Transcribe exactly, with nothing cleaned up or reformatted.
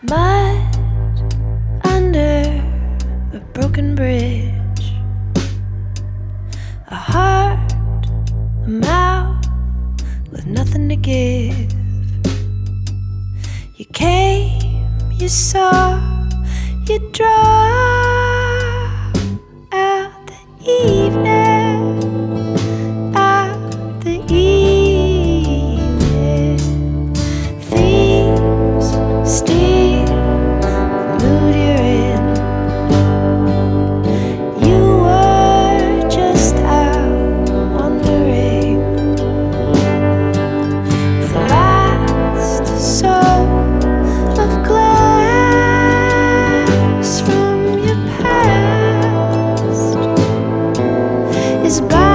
Mud under a broken bridge, a heart, a mouth with nothing to give. You came, you saw, you draw out the evening, out the evening. Thieves steal the mood you're in. You were just out wandering. The last soul of glass from your past is by